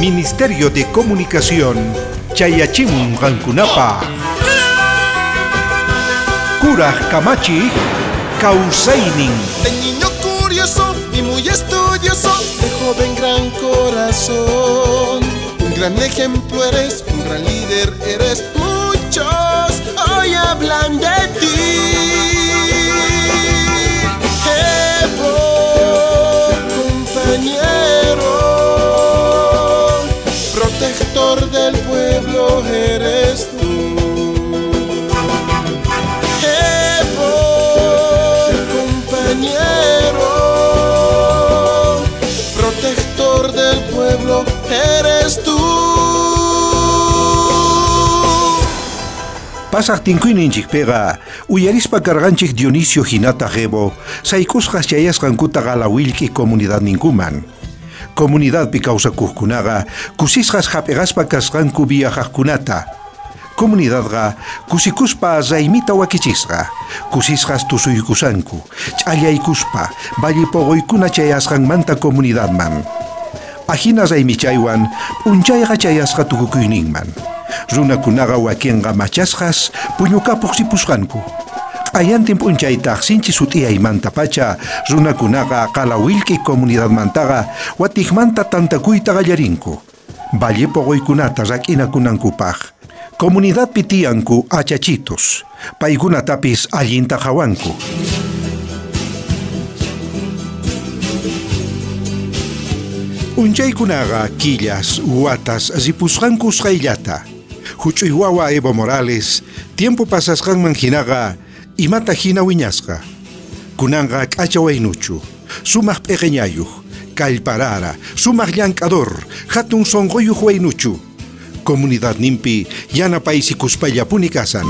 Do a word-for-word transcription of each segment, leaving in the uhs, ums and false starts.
Ministerio de Comunicación, Chayachimun Rankunapa. Kuraj Kamachi, Kausainin. De niño curioso y muy estudioso, de joven gran corazón. Un gran ejemplo eres, un gran líder eres. Muchos hoy hablan de ti. Evo, compañero, protector del pueblo eres tú. Evo, compañero, protector del pueblo eres tú. Pasaq tinkuininchik pega, uyarispa karganchik Dionisio Hinata Gebo, saikusqa chayasqankuta qalawillki comunidad ninkuman. Comunidad pi kawsakuqkunaqa, kusisqas hap'iqaspa kasqanku viajaqkunata. Comunidad ga, kusikuspa zaymita wakichisqa, kusisqas tusuykusanku, ch'allaykuspa, vallipogoykuna chayasqanmanta comunidadman. Ajina zaymichaywan, p'unchayqa chayasqa tukukuyninman. Runakunaqa wakinqa machasqas puñukapuq sipusqanku. Q'ayantin p'unchaytaq sinchi sut'iyaymanta pacha runakunaqa qalawillki comunidadmantaqa watikmanta tantakuyta qallarinku. Valle pogoykunata rak'inakunankupaq. Comunidad pitiyanku achachitos, paykunatapis allinta hawanku. Unchaykunaqa killas, watas, zipusqanku usqayllata. Huch'uy wawa Evo Morales, tiempo pasasqanman hinaqa, imata hina wiñasqa. Kunanqa k'acha waynuchu, sumaq p'eqeñayuq, kallparara, sumaq llank'ador, hatun sonqoyuq waynuchu. Comunidad nimpi yana paisikuspallapuni kasan.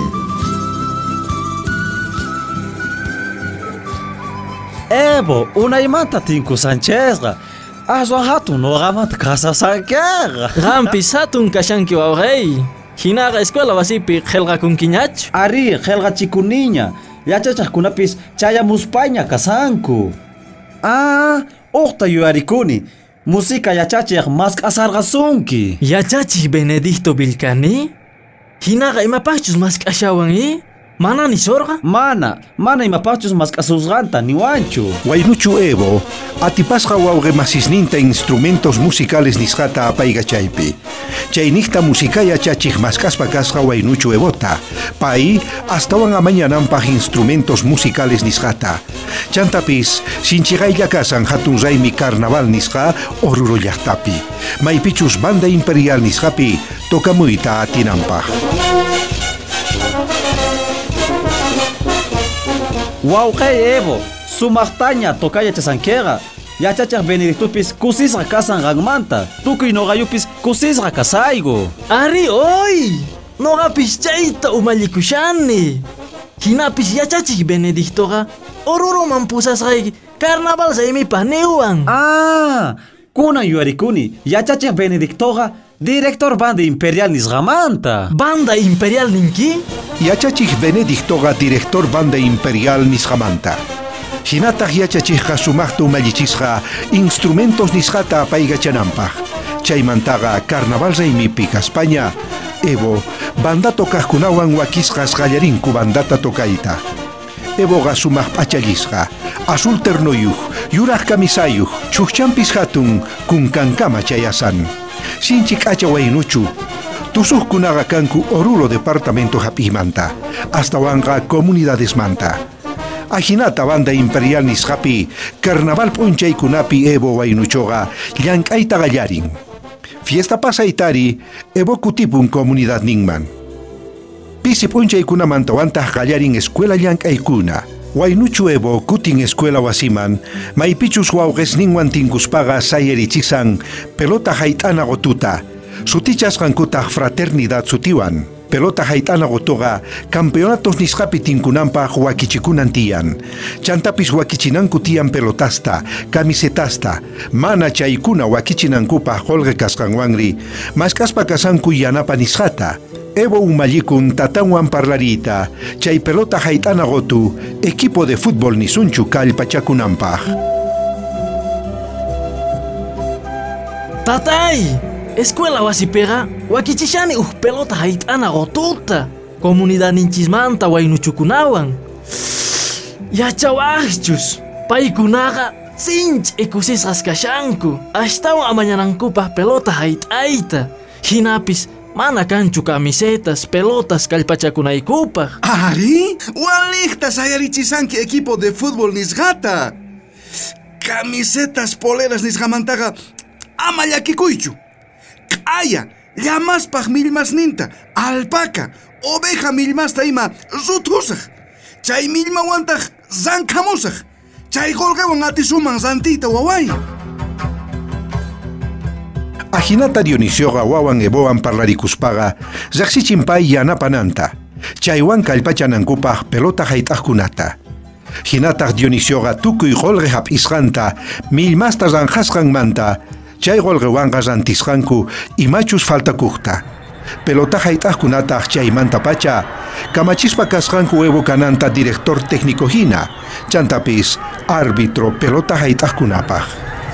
Evo, unaymanta tinku Sanchezqa. Aswan hatun noqamanta kasasankiqa. Qampis hatun kashanki wawqay. Hinaqa escuela wasipi qillqakunkiñachu. Ari, qillqachikuniña. Yachachaqkunapis chayamuspaña kasanku. Ah, uqta yuyarikuni. Música yachachiq mask'asarqasunki. Yachachiq Benedicto Vilcani? Hinaqa imapaqchus mask'ashawan i? Mana nisorqa? Mana, mana imapaqchus mask'asusqanta niwanchu. Waynuchu Evo, atipasqa wawqe masisninta instrumentos musicales nisqata apayqa chaypi. Chaynixta musicaya chachiq maskaspa kasqa waynuchu Evota. Pay, astawan amañananpaq instrumentos musicales nisqata. Chantapis, sinchiqaylla kasan hatun raymi carnaval nisqa Oruro llaqtapi. Maypichus banda imperial nisqapi tokamuyta atinanpaq. Wawqay Evo, sumaqtaña tokaya chasankiqa. Yachachaq Benedictupis kusisqa kasan qanmanta. Tukuy noqayupis kusisqa kasaygu. Ari oy! Noqapis chayta umallikushanni. Hinapis yachachiq Benedictoqa Oruroman pusasqayki carnaval saymipaq niwan. Ah, kunan yuyarikuni. Yachachiq Benedictoqa director banda imperial nisqamanta. Banda imperial ninki? Yachachiq Benedictoqa director banda imperial nisqamanta. Hinataq yachachiqqa sumaqta umallichisqa instrumentos nisqata apaygachananpaq. Chaymantaqa carnaval raymipi España, Evo, banda tokaqkunawan wakisqas qallarinku bandata tokayta. Evoqa sumaq p'achallisqa, azul ternoyuq, yuraq kamisayuq, chukchampis hatun kunkankama chayasan. Sinchi k'acha waynuchu, tusuqkunaqa kanku Oruro departamento hap'imanta, astawanqa comunidadesmanta. Ajinata banda imperial nisqapi, carnaval p'unchaykunapi Evo waynuchoqa llank'ayta qallarin. Fiesta pasaytari, Evo kutipun comunidad ninman. Pisi p'unchaykunamantawantaq qallarin escuela llank'aykuna. Waynuchu Evo kutin escuela wasiman, maypichus wawqes ninwan tinkuspaqa sayarichisan pelota hayt'ana gotuta, sutichasqankutaq fraternidad sutiwan. Pelota hayt'ana gotoqa campeonatos nisqapi tinkunanpaq wakichikunan tiyan. Chantapis wakichinanku tiyan pelotasta, camisetasta, mana chaykuna wakichinankupa holqe kasqanwanri, maskaspa kasanku yanapa nisqata. Evo umallikun tatanwan parlarita, chay pelota hayt'ana gotu, equipo de fútbol nisunchu kallpachakunanpaq. Tatay, escuela wasipega wakichishani uh pelota haitana gotuta. Komunidad ninchismanta wainuchukunawan. Yachawachus, paikunaga sinch ikusis raskashanku. Ashtawa amañanankupah pelota haitaita. Hinapis mana kanchu camisetas, pelotas kalpachakunaykupah. Ari, walihta sayarichisanki equipo de fútbol nisgata. Camisetas, poleras nisgamantaga ama llakikuychu. K'aya, llamaspaj millmasninta, alpaca, oveja millmasta ima ruthusaj. Chay millmawantaj zankamusaj. Chay golqewan atisuman santita waway. Ajinata Dionisio wawan eboan parlarikuspaga, zaxichinpay yanapananta. Chaywan kalpachanankupaj pelota hayt'ajkunata. Hinataq Dionisio tukuy golqe hap'isqanta, millmasta zanqasqanmanta, chay golqewanqa rantisqanku imachus faltakuqta. Pelota hayt'ajkunataq chaymanta pacha, kamachispa kasqanku evo kananta director técnico hina, chantapis árbitro pelota hayt'ajkunapaq.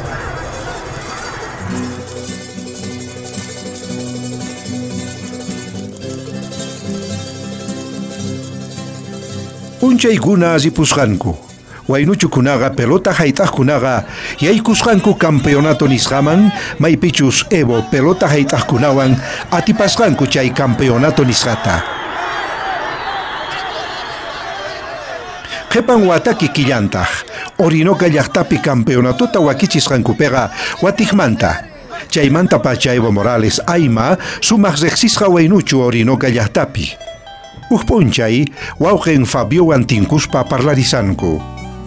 Unchaykuna azipusqanku, waynuchukunaqa pelota hayt'ajkunaqa yaykusqanku campeonato nisqaman, maypichus evo pelota hayt'ajkunawan atipasqanku chay campeonato nisqata. Qepan wataki killantaq, Orinoca llaqtapi campeonatota wakichisqankupega watikmanta. Chaymanta pacha Evo Morales ayma sumaq reqsisqa waynuchu Orinoca llaqtapi. Uqpunchay, wawqen Fabio Antinkuspa parlarisanku.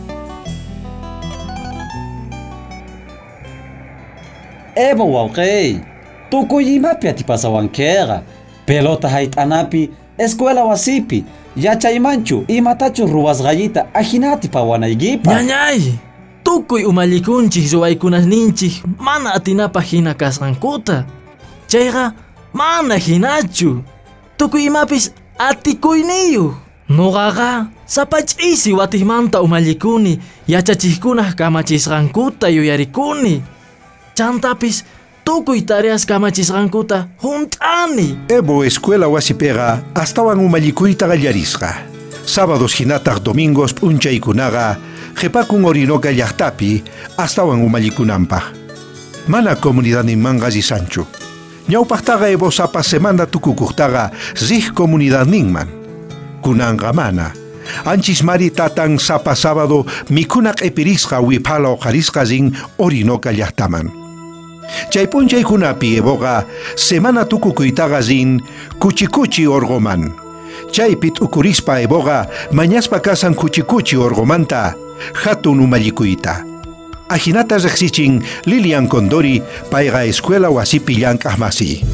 Evo wawqey, tukuy imapi atipasawankiqa, pelota hayt'anapi, escuela wasipi, yachaymanchu imatachu ruwasqallita ajinati pawanaykipa. Ñañay, tukuy umallikunchik ruwaykunasninchik mana atinapaq hina kasqankuta. Chayqa mana hinachu. Tukuy imapis atikuyniyuq. Nuqaqa sapach'isi watijmanta umallikuni yachachikkunaq kamachisqankuta yuyarikuni. Chantapis tukuy tareas kamachisqankuta hunt'ani. Evo escuela wasipega astawan umallikuyta qallarisqa. Sábados hinataq domingos p'unchaykunaqa qhipakun Orinoca llaqtapi astawan umallikunanpaq. Mana comunidad ninmanqa risanchu. Ñawpaqtaqa Evo sapa semana tukukuqtaqa riq comunidad ninman. Kunanqa mana. Anchis mari tatan sapa sábado mikuna q'ipirisqa wiphala uqarisqa rin Orinoca llaqtaman. Chay p'unchaykunapi Evoqa semana tukukuytaqa rin kuchikuchi orgoman. Chaypi t'ukurispa Evoqa mañaspa kasan kuchikuchi orgomanta hatun umallikuyta. Ajinata reqsichin Lilian Condori payqa escuela wasipi llank'aq masi.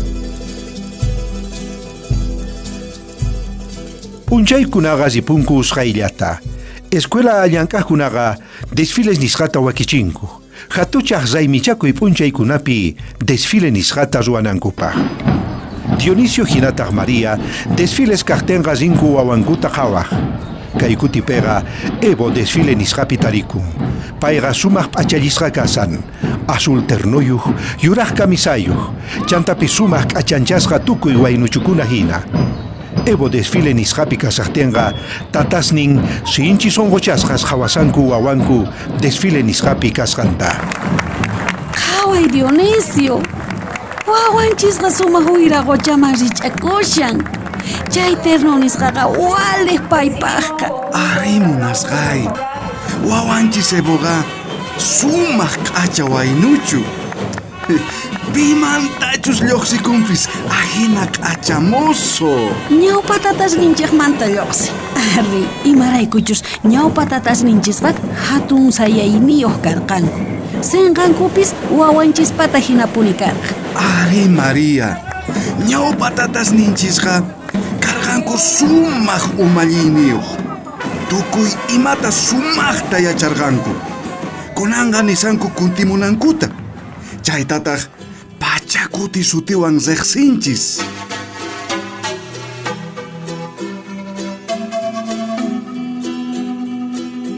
P'unchaykunaqa ripunku usqayllata. Escuela llank'aqkunaqa desfiles nisqata wakichinku. Hatuchaq raymichakuy p'unchaykunapi desfile nisqata ruwanankupaq. Dionisio hinataq María desfiles kaqtinqa rinku wawankuta qhawaq. Kay kutipega Evo desfile nisqapi tarikun. Payqa sumaq p'achallisqa kasan. Azul ternuyuq, yuraq kamisayuq. Chantapi sumaq k'achanchasqa tukuy waynuchukuna hina. Evo desfile nisqapi kasaqtinqa tatasnin sinchis onqochasqas hawasanku wawanku desfile nisqapi kasqanta. Qhaway Dionisio, wawanchisqa sumaq wiraqochaman rich'akushan. Chay terno nisqaqa waliq paypaqqa. Ari munasqay, wawanchis Evoqa sumaq q'acha waynuchu. Pimantachus lluqsikumpis ajina q'achamoso. Ñawpatatas ninchikmanta lluqsi. Arri, imaraykuchus ñawpatatas ninchisqa hatun sayayniyuq karqanku. Sinqankupis wawanchispata hinapuni karqa. Ari María, ñawpatatas ninchisqa karqanku sumaq umalliyniyuq. Tukuy imata sumaqta yacharqanku. Kunanqa nisanku kuntimunankuta. Chaytataq pachakuti sutiwan reqsinchis.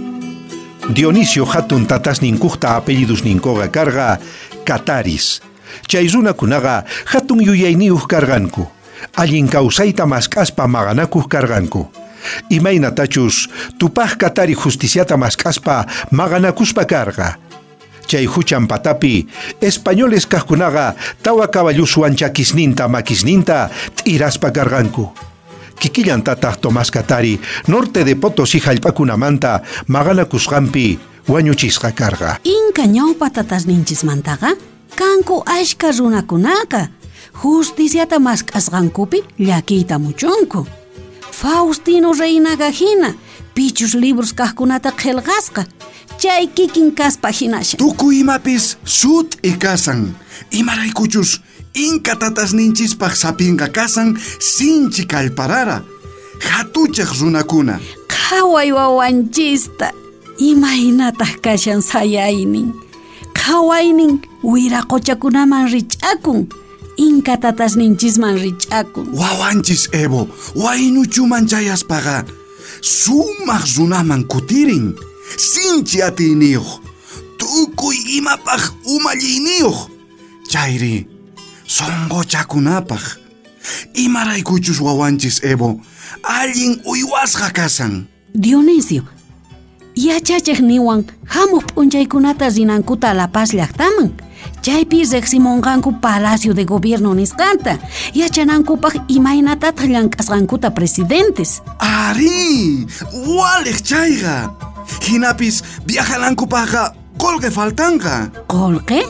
Dionisio hatun tatas ninkuqta apellidus ninkoqa karqa Cataris. Chay runakunaqa hatun yuyayniyuq karqanku. Allin kawsayta mask'aspa maqanakuq karqanku. Imaynatachus tupaq katari justiciata mask'aspa maqanakuspa karqa. Chay huchan patapi españoles kaqkunaqa tawa caballuswan chakisninta makisninta t'iraspa karqanku. Kikillantataq Tomás Katari norte de Potosí hallp'akunamanta maqanakusqanpi wañuchisqa karqa. Inka ñawpa tatasninchikmantaqa kanku ashka runakunaqa justiciata mask'asqankupi llakiyta muchunku. Faustino Reynaqa hina pichus libros kaqkunata qillqasqa chay kikin kaspa hinasha. Tukuy imapis sut y kasan. Imaraykuchus inka tatasninchispaq sapinqa kasan sinchi kallparara. Hatuchaq runakuna. Qhaway wawanchista imaynataq kashan sayaynin. Qhawaynin wiraquchakunaman rich'akun. Inka tatasninchisman rich'akun. Wawanchis Evo, waynuchuman chayaspaqa sumaq runaman kutirin. Sinchi atiniyuq. Tukuy imapaq umalliyniyuq. Chayri songochakunapaq. Imaraykuchus wawanchis Evo, allin uywasqa kasan. Dionisio, yachachiq niwan hamuq p'unchaykunata rinankuta La Paz llaqtaman. Chaypi riqsimunqanku Palacio de Gobierno nisqanta. Yachanankupaq imaynatataq llank'asqankuta presidentes. Ari, waliq chayqa. Hinapis viajanankupaqqa qolqe faltanqa. ¿Qolqe?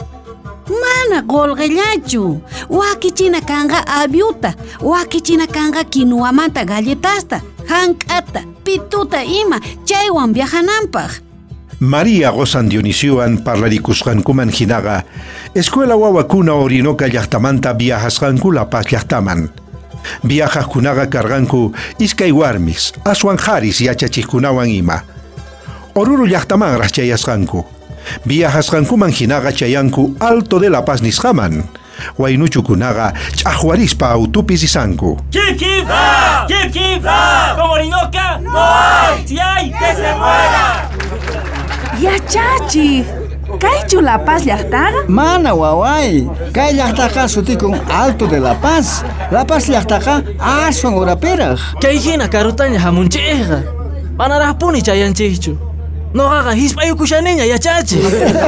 Mana qolqellachu. Wakichina kanqa aviuta, wakichina kanqa kinuwamanta galletasta, hank'ata, pituta ima, chaywan viajananpaq. María gozan Dionisiowan parlarikusqankuman hinaqa, escuela wawakuna Orinoca llaqtamanta viajasqanku La Paz llaqtaman. Viajaqkunaqa karqanku iskay warmis, aswan haris yachachiqkunawan ima. Oruro llaqtamanraq chayasqanku. Viajasqankuman hinaqa chayanku Alto de La Paz nisqaman. Waynuchukunaqa ch'aqwarispa autopis risanku. ¡Kip, kip! ¡No! ¡Kip, kip! ¡No! ¡Como Orinoca! ¡No hay! ¡Si hay, que se muera! Yachachi, ¿kaychu La Paz llaqtaqa? Mana waway, kay llaqtaqa sutikun Alto de La Paz. La Paz llaqtaqa aswan urapiraq. Kay hina karutaña hamunchikqa. Manaraqpuni chayanchikchu. Noqaqa hisp'ayukushaniña yachachi.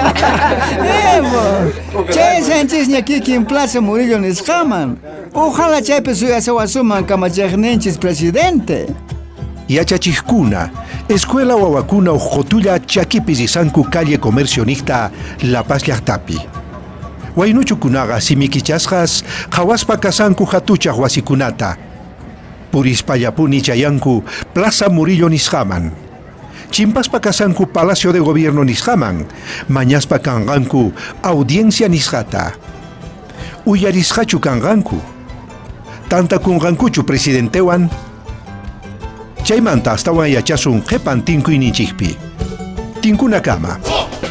Evo, chay sanchisña kikin Plaza Murillo nisqaman. Ojalá chaypi suyasawasuman kamachiqninchis presidente. Yachachiqkuna, escuela wawakuna uqqutulla chakipi risanku calle comercionista La Paz llaqtapi. Waynuchukunaqa simikichasqas qhawaspa kasanku hatuchaq wasikunata. Purispallapuni chayanku Plaza Murillo nisqaman. Chimpaspa kasanku Palacio de Gobierno nisqaman. Mañaspa kanqanku Audiencia nisqata. Uyarisqachu kanqanku. Tantakunqankuchu presidentewan. Chaymanta astawan yachasun qhipan tinkuyninchikpi. Tinkuna kama.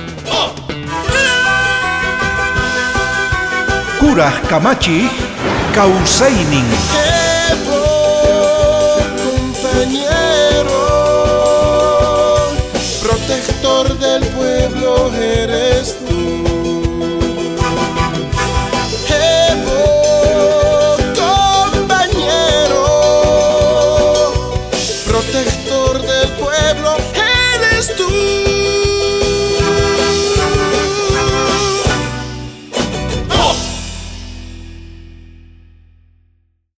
Kuraj kamachi kawsaynin. Evo, compañero, protector del pueblo eres.